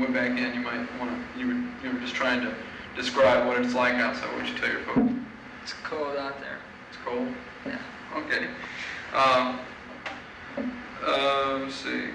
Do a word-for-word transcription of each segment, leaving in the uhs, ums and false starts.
coming back in, you might want to, you were, you were just trying to describe what it's like outside. What would you tell your folks? It's cold out there. It's cold? Yeah. Okay. Um, uh, let's see.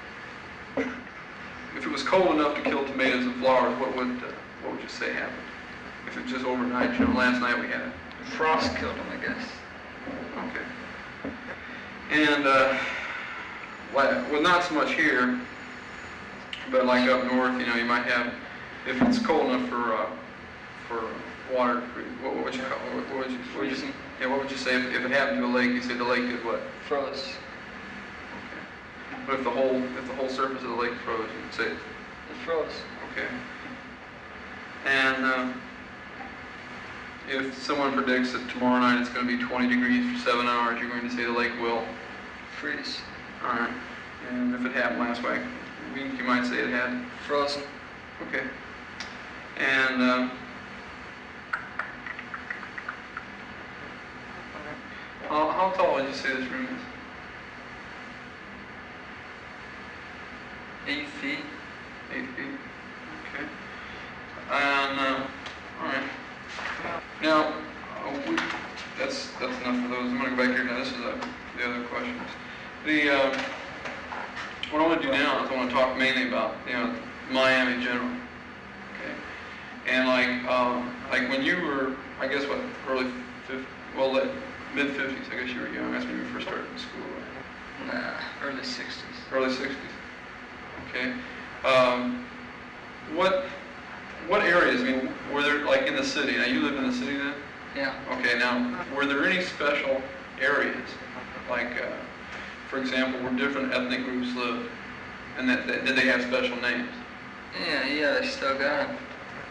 If it was cold enough to kill tomatoes and flowers, what would uh, what would you say happened? If it was just overnight, you know, last night we had a frost killed them, I guess. Okay. And uh, well, not so much here, but like up north, you know, you might have, if it's cold enough for uh, for water, what, what would you call? What, what would you? What would you yeah, what would you say if, if it happened to a lake? You say the lake did what? Froze. Okay. But if the whole if the whole surface of the lake froze, you'd say it. It froze. Okay. And um, if someone predicts that tomorrow night it's going to be twenty degrees for seven hours, you're going to say the lake will freeze. All right. And if it happened last week, you might say it had frozen. Okay. And um, how, how tall would you say this room is? Eight feet. Eight feet. Okay. And uh, all right. Now, uh, we, that's that's enough for those. I'm going to go back here now. This is uh, the other questions. The uh, what I want to do now is I want to talk mainly about you know Miami general. Okay. And like um, like when you were, I guess what early fifties, well mid fifties. I guess you were young. That's when you first started in school, right? Nah, early sixties. Early sixties. Okay. Um, what what areas? I mean, were there like in the city? Now you lived in the city then? Yeah. Okay. Now, were there any special areas, like, uh, for example, where different ethnic groups lived, and that, that did they have special names? Yeah, yeah, they still got them.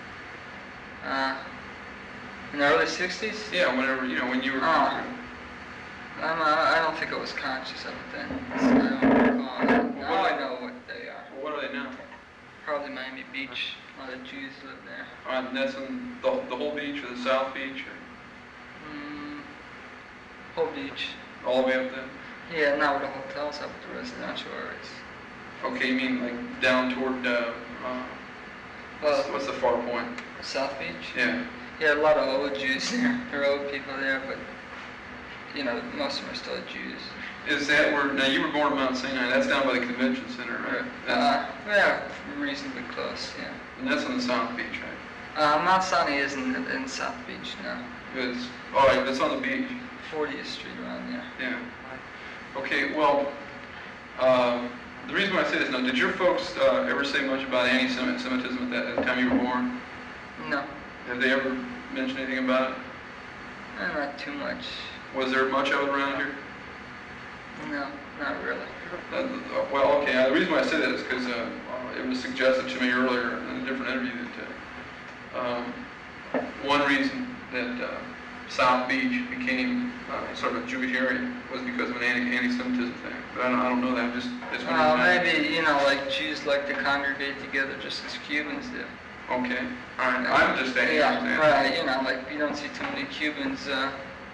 Uh, in the early sixties? Yeah. Whenever you know when you were. Oh. I'm, uh, I don't think I was conscious of it then. So I don't recall. Now Well, I know what they are. Well, what are they now? Probably Miami Beach. A lot of Jews live there. All right, and that's in the, the whole beach or the South Beach? Or Mm, whole beach. all the way up there? Yeah, not with the hotels, up with the residential areas. Okay, you mean like down toward, uh, uh, Well, what's, what's the far point? South Beach? Yeah. Yeah, a lot of old Jews there. There are old people there, but, you know, most of them are still Jews. Is that where, now you were born in Mount Sinai, that's down by the convention center, right? Uh, yeah, reasonably close, yeah. And that's on the South Beach, right? Uh, Mount Sinai isn't in South Beach, no. It's, all right, that's on the beach. fortieth Street around there. Yeah. Okay, well, um, the reason why I say this now, did your folks uh, ever say much about anti-Semitism at that at the time you were born? No. Have they ever mentioned anything about it? Eh, not too much. Was there much of it around here? No, not really. Uh, uh, well, okay, uh, the reason why I say that is because uh, uh, it was suggested to me earlier in a different interview that uh, um, one reason that uh, South Beach became uh, sort of a Jewish area was because of an anti- anti-Semitism thing. But I don't, I don't know that. I'm just, just Well, maybe, you know, like Jews like to congregate together just as Cubans do. Okay. All right. I'm just saying. Yeah, right. You know, like you don't see too many Cubans uh,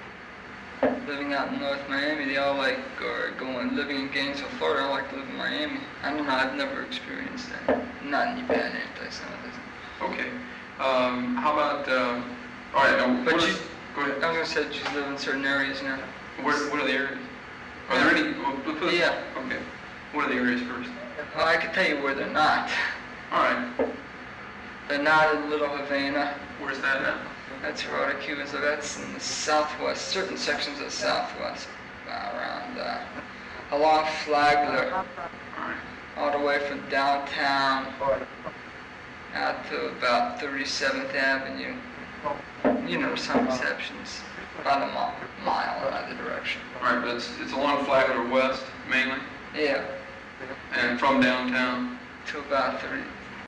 living out in North Miami. They all like are going living in Gainesville, Florida. I like to live in Miami. I don't know. I've never experienced that. Not any bad anti-Semitism. Okay. Um, how about? Um, all right. Now, But what you, is, go ahead. I was gonna say Jews live in certain areas now. Where, what are the areas? Are there any? Well, let's put it- Yeah. Okay. What are the areas first? Well, I can tell you where they're not. All right. They're not in Little Havana. Where's that at? That's where all the Cubans live. That's in the southwest, certain sections of the southwest, uh, around uh, along Flagler, All right. all the way from downtown out to about thirty-seventh Avenue. You know, some exceptions, about a mile, mile in either direction. All right, but it's it's along Flagler West mainly, Yeah, and from downtown. to about thirty,